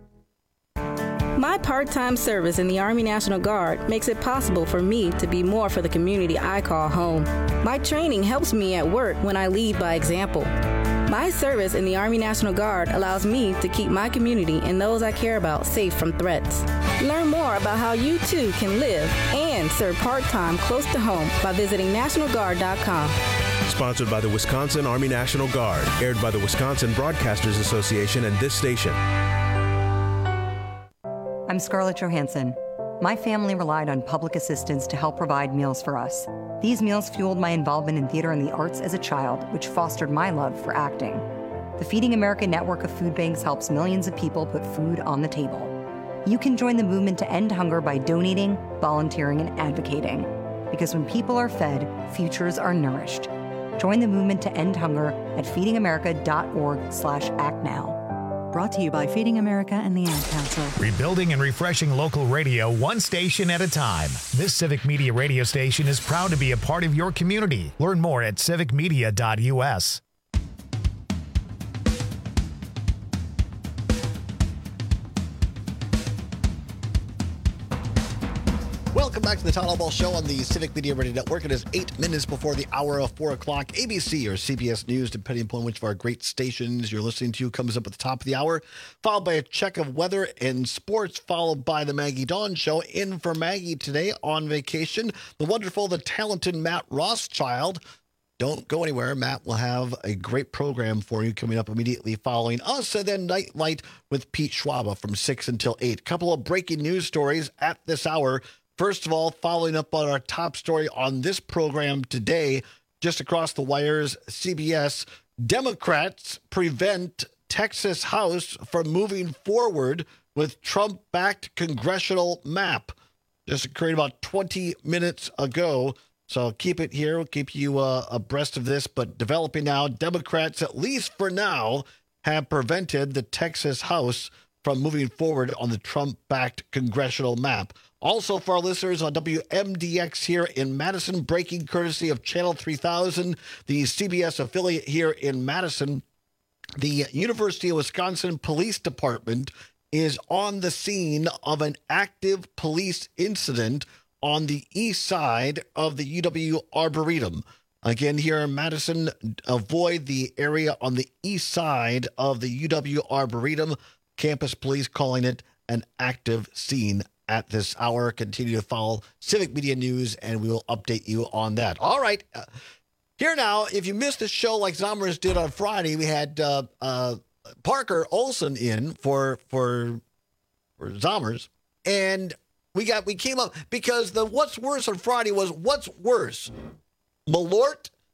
My part-time service in the Army National Guard makes it possible for me to be more for the community I call home. My training helps me at work when I lead by example. My service in the Army National Guard allows me to keep my community and those I care about safe from threats. Learn more about how you too can live and serve part-time close to home by visiting NationalGuard.com. Sponsored by the Wisconsin Army National Guard, aired by the Wisconsin Broadcasters Association and this station. I'm Scarlett Johansson. My family relied on public assistance to help provide meals for us. These meals fueled my involvement in theater and the arts as a child, which fostered my love for acting. The Feeding America network of food banks helps millions of people put food on the table. You can join the movement to end hunger by donating, volunteering, and advocating. Because when people are fed, futures are nourished. Join the movement to end hunger at feedingamerica.org/actnow. Brought to you by Feeding America and the Ad Council. Rebuilding and refreshing local radio one station at a time. This Civic Media radio station is proud to be a part of your community. Learn more at civicmedia.us. Welcome back to the Town Hall Ball Show on the Civic Media Radio Network. It is 8 minutes before the hour of 4 o'clock. ABC or CBS News, depending upon which of our great stations you're listening to, comes up at the top of the hour, followed by a check of weather and sports, followed by the Maggie Dawn Show. In for Maggie today on vacation, the wonderful, the talented Matt Rothschild. Don't go anywhere. Matt will have a great program for you coming up immediately following us, and then Nightlight with Pete Schwaba from 6 until 8. Couple of breaking news stories at this hour. First of all, following up on our top story on this program today, just across the wires, CBS, Democrats prevent Texas House from moving forward with Trump-backed congressional map. Just occurred about 20 minutes ago. So keep it here. We'll keep you abreast of this. But developing now, Democrats, at least for now, have prevented the Texas House from moving forward on the Trump-backed congressional map. Also, for our listeners on WMDX here in Madison, breaking courtesy of Channel 3000, the CBS affiliate here in Madison, the University of Wisconsin Police Department is on the scene of an active police incident on the east side of the UW Arboretum. Again, here in Madison, avoid the area on the east side of the UW Arboretum. Campus police calling it an active scene at this hour. Continue to follow Civic Media News, and we will update you on that. All right. Here now, if you missed the show like Zommers did on Friday, we had Parker Olson in for Zommers, and we came up because the what's worse on Friday was what's worse, Malort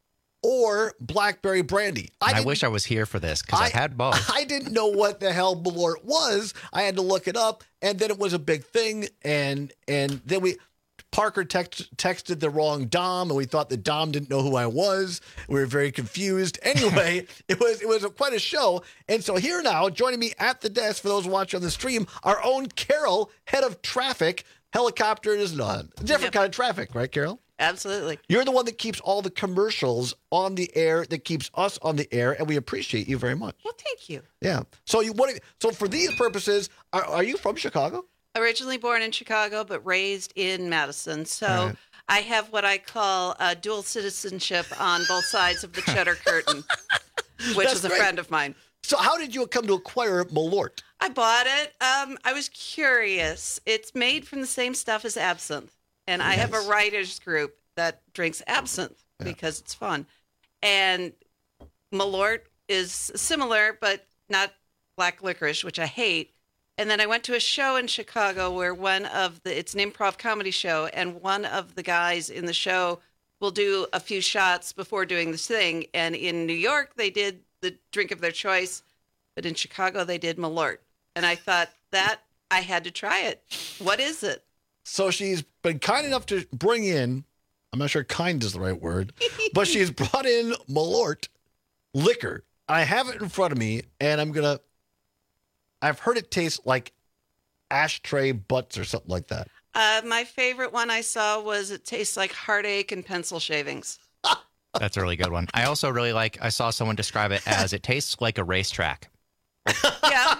or blackberry brandy. I wish I was here for this because I've had both. I didn't know what the hell Malort was. I had to look it up, and then it was a big thing, and then Parker texted the wrong Dom, and we thought the Dom didn't know who I was. We were very confused. Anyway, it was quite a show. And so here now, joining me at the desk for those watching on the stream, our own Carol, head of traffic. Helicopter is not different kind of traffic, right, Carol? Absolutely. You're the one that keeps all the commercials on the air, that keeps us on the air, and we appreciate you very much. Well, thank you. Yeah. So so for these purposes, are you from Chicago? Originally born in Chicago, but raised in Madison. So Right. I have what I call dual citizenship on both sides of the Cheddar Curtain, which That's is a great. friend of mine. So how did you come to acquire Malort? I bought it. I was curious. It's made from the same stuff as absinthe. And I have a writers group that drinks absinthe because it's fun. And Malort is similar, but not black licorice, which I hate. And then I went to a show in Chicago where it's an improv comedy show, and one of the guys in the show will do a few shots before doing this thing. And in New York, they did the drink of their choice, but in Chicago, they did Malort. And I thought that I had to try it. What is it? So she's been kind enough to bring in, I'm not sure kind is the right word, but she's brought in Malort liquor. I have it in front of me, and I've heard it taste like ashtray butts or something like that. My favorite one I saw was it tastes like heartache and pencil shavings. That's a really good one. I also really I saw someone describe it as it tastes like a racetrack. Yeah.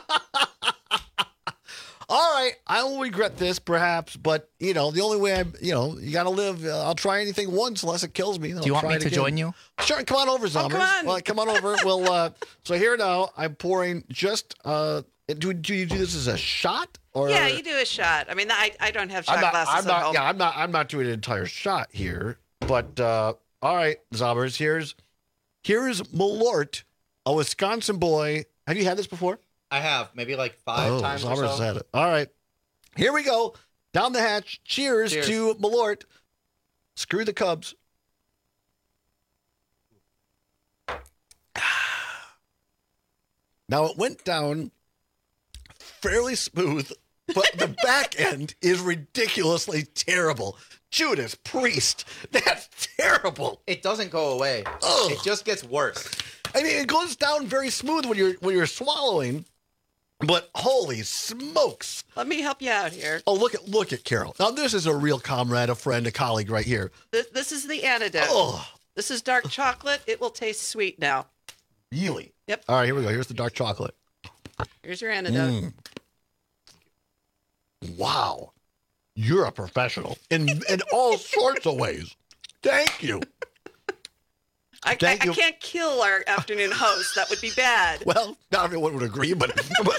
All right, I will regret this perhaps, but the only way you got to live. I'll try anything once unless it kills me. Do you want me to join you? Sure, come on over, Zombers. come on. Well, come on over. We'll. So here now, I'm pouring just. Do you do this as a shot? Or Yeah, you do a shot. I mean, I don't have shot glasses at home. Yeah, I'm not doing an entire shot here. But all right, Zombers. Here's Malort, a Wisconsin boy. Have you had this before? I have, maybe like 5 times or so. Had it. All right. Here we go. Down the hatch. Cheers to Malort. Screw the Cubs. Now, it went down fairly smooth, but the back end is ridiculously terrible. Judas Priest. That's terrible. It doesn't go away. Ugh. It just gets worse. I mean, it goes down very smooth when you're swallowing, but holy smokes! Let me help you out here. Oh, look at Carol. Now this is a real comrade, a friend, a colleague right here. This is the antidote. Oh, This is dark chocolate. It will taste sweet now. really? Yep. All right, here we go. Here's the dark chocolate. Here's your antidote. Wow, you're a professional in all sorts of ways. Thank you. I can't kill our afternoon host. That would be bad. Well, not everyone would agree, but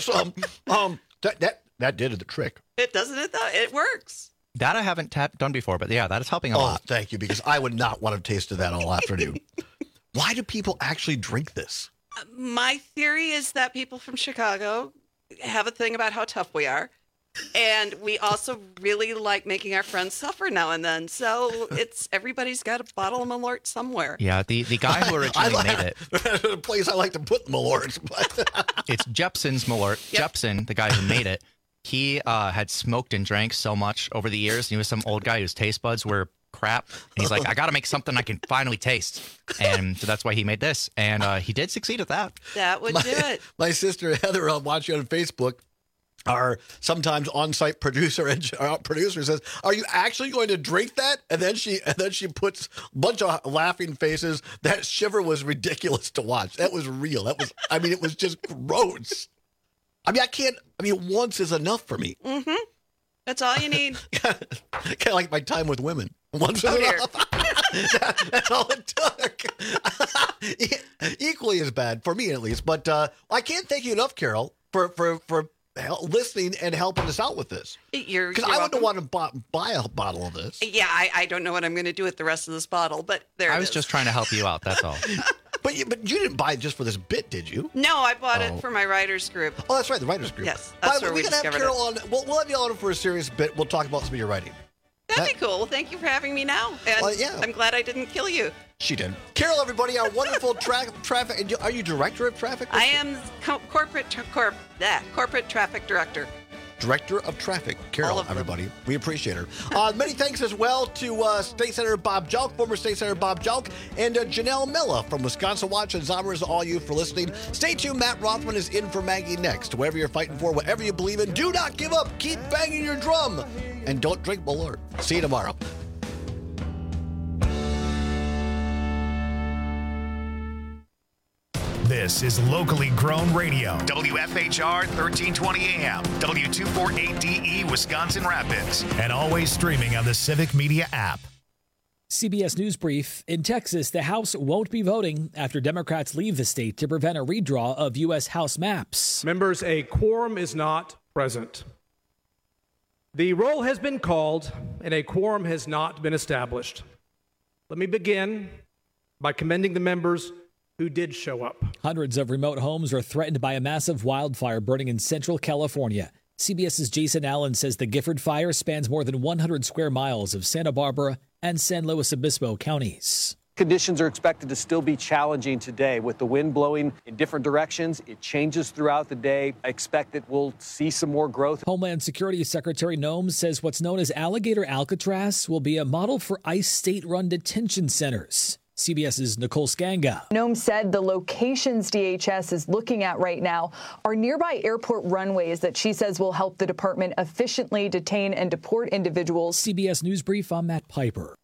that did the trick. It doesn't it though? It works. That I haven't done before, but yeah, that is helping a lot. Thank you, because I would not want to taste of that all afternoon. Why do people actually drink this? My theory is that people from Chicago have a thing about how tough we are. And we also really like making our friends suffer now and then. So everybody's got a bottle of Malort somewhere. Yeah, the guy who originally made it. The place I like to put Malort. It's Jepson's Malort. Yep. Jepson, the guy who made it, he had smoked and drank so much over the years. He was some old guy whose taste buds were crap. And he's like, I got to make something I can finally taste. And so that's why he made this. And he did succeed at that. That would do it. My sister Heather, I'll watch you on Facebook. Our sometimes on-site producer says, "Are you actually going to drink that?" And then she puts a bunch of laughing faces. That shiver was ridiculous to watch. That was real. It was just gross. Once is enough for me. Mm-hmm. That's all you need. Kind of like my time with women. Once is enough. That's all it took. Equally as bad for me, at least. But I can't thank you enough, Carol, for listening and helping us out with this. Because I wouldn't want to buy a bottle of this. Yeah, I don't know what I'm going to do with the rest of this bottle, but I was just trying to help you out, that's all. But you didn't buy it just for this bit, did you? No, I bought it for my writers group. Oh, that's right, the writers group. Yes, that's where we discovered have Carol on. We'll have you on for a serious bit. We'll talk about some of your writing. That'd be cool. Well, thank you for having me now. And yeah. I'm glad I didn't kill you. She did. Carol, everybody, our wonderful traffic. Are you director of traffic? I am corporate traffic director. Director of Traffic, Carol, everybody. We appreciate her. Many thanks as well to State Senator Bob Jelk, former State Senator Bob Jelk, and Janelle Milla from Wisconsin Watch, and Zombers, all you for listening. Stay tuned. Matt Rothman is in for Maggie next. Whatever you're fighting for, whatever you believe in, do not give up. Keep banging your drum. And don't drink Malort. See you tomorrow. This is locally grown radio. WFHR 1320 AM, W248DE Wisconsin Rapids, and always streaming on the Civic Media app. CBS News Brief. In Texas, the House won't be voting after Democrats leave the state to prevent a redraw of U.S. House maps. Members, a quorum is not present. The roll has been called and a quorum has not been established. Let me begin by commending the members who did show up. Hundreds of remote homes are threatened by a massive wildfire burning in central California. CBS's Jason Allen says the Gifford fire spans more than 100 square miles of Santa Barbara and San Luis Obispo counties. Conditions are expected to still be challenging today with the wind blowing in different directions. It changes throughout the day. I expect that we'll see some more growth. Homeland Security Secretary Noem says what's known as Alligator Alcatraz will be a model for ICE state-run detention centers. CBS's Nicole Skanga. Noem said the locations DHS is looking at right now are nearby airport runways that she says will help the department efficiently detain and deport individuals. CBS News Brief, I'm Matt Piper.